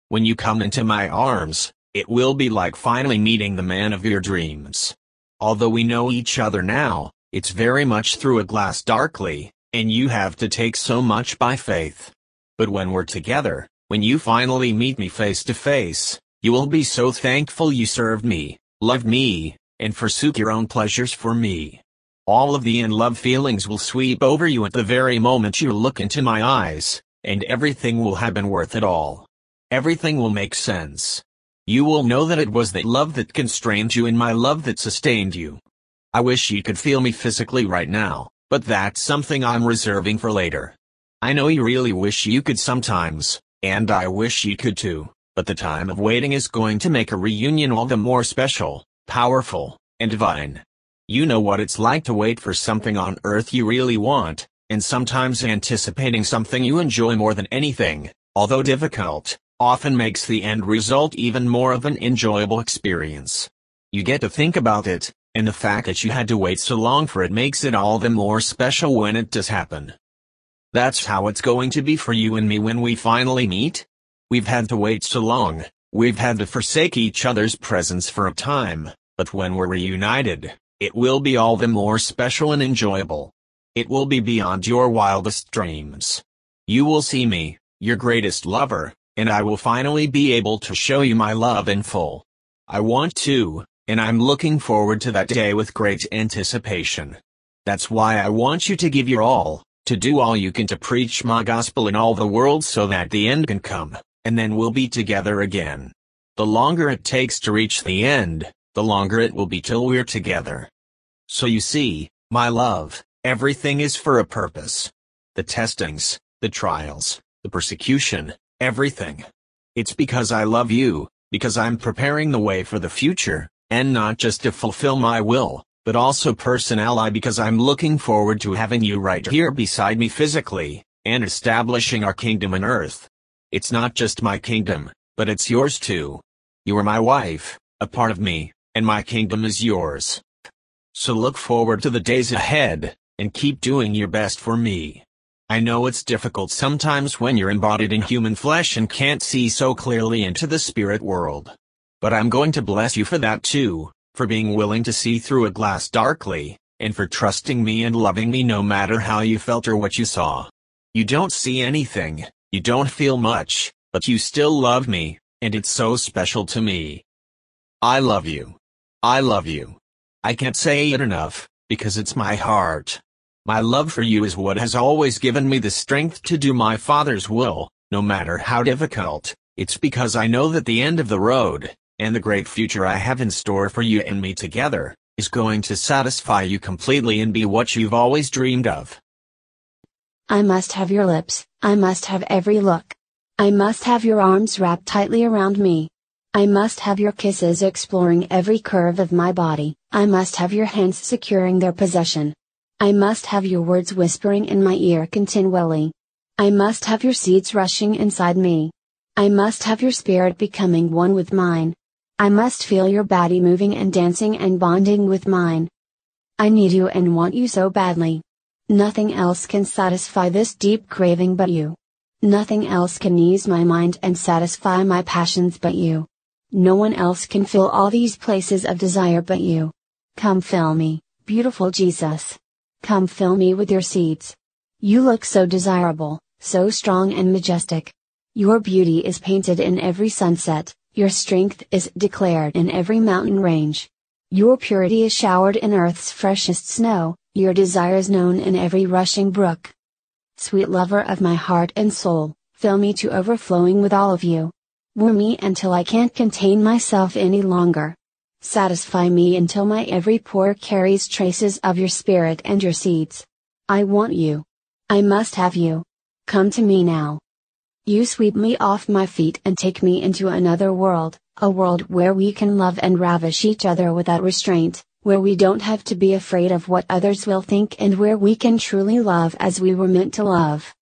When you come into my arms, it will be like finally meeting the man of your dreams. Although we know each other now, it's very much through a glass darkly, and you have to take so much by faith. But when we're together, when you finally meet me face to face, you will be so thankful you served me, loved me, and forsook your own pleasures for me. All of the in-love feelings will sweep over you at the very moment you look into my eyes, and everything will have been worth it all. Everything will make sense. You will know that it was that love that constrained you and my love that sustained you. I wish you could feel me physically right now, but that's something I'm reserving for later. I know you really wish you could sometimes, and I wish you could too, but the time of waiting is going to make a reunion all the more special, powerful, and divine. You know what it's like to wait for something on earth you really want, and sometimes anticipating something you enjoy more than anything, although difficult, often makes the end result even more of an enjoyable experience. You get to think about it, and the fact that you had to wait so long for it makes it all the more special when it does happen. That's how it's going to be for you and me when we finally meet. We've had to wait so long, we've had to forsake each other's presence for a time, but when we're reunited, it will be all the more special and enjoyable. It will be beyond your wildest dreams. You will see me, your greatest lover, and I will finally be able to show you my love in full. I want to, and I'm looking forward to that day with great anticipation. That's why I want you to give your all, to do all you can to preach my gospel in all the world so that the end can come, and then we'll be together again. The longer it takes to reach the end, the longer it will be till we're together. So you see, my love, everything is for a purpose. The testings, the trials, the persecution, everything. It's because I love you, because I'm preparing the way for the future, and not just to fulfill my will, but also personally because I'm looking forward to having you right here beside me physically, and establishing our kingdom on earth. It's not just my kingdom, but it's yours too. You are my wife, a part of me, and my kingdom is yours. So look forward to the days ahead, and keep doing your best for me. I know it's difficult sometimes when you're embodied in human flesh and can't see so clearly into the spirit world. But I'm going to bless you for that too, for being willing to see through a glass darkly, and for trusting me and loving me no matter how you felt or what you saw. You don't see anything, you don't feel much, but you still love me, and it's so special to me. I love you. I love you. I can't say it enough, because it's my heart. My love for you is what has always given me the strength to do my Father's will, no matter how difficult. It's because I know that the end of the road, and the great future I have in store for you and me together, is going to satisfy you completely and be what you've always dreamed of. I must have your lips, I must have every look. I must have your arms wrapped tightly around me. I must have your kisses exploring every curve of my body. I must have your hands securing their possession. I must have your words whispering in my ear continually. I must have your seeds rushing inside me. I must have your spirit becoming one with mine. I must feel your body moving and dancing and bonding with mine. I need you and want you so badly. Nothing else can satisfy this deep craving but you. Nothing else can ease my mind and satisfy my passions but you. No one else can fill all these places of desire but you. Come fill me, beautiful Jesus. Come fill me with your seeds. You look so desirable, so strong and majestic. Your beauty is painted in every sunset, your strength is declared in every mountain range. Your purity is showered in earth's freshest snow, your desire is known in every rushing brook. Sweet lover of my heart and soul, fill me to overflowing with all of you. Woo me until I can't contain myself any longer. Satisfy me until my every pore carries traces of your spirit and your seeds. I want you. I must have you. Come to me now. You sweep me off my feet and take me into another world, a world where we can love and ravish each other without restraint, where we don't have to be afraid of what others will think and where we can truly love as we were meant to love.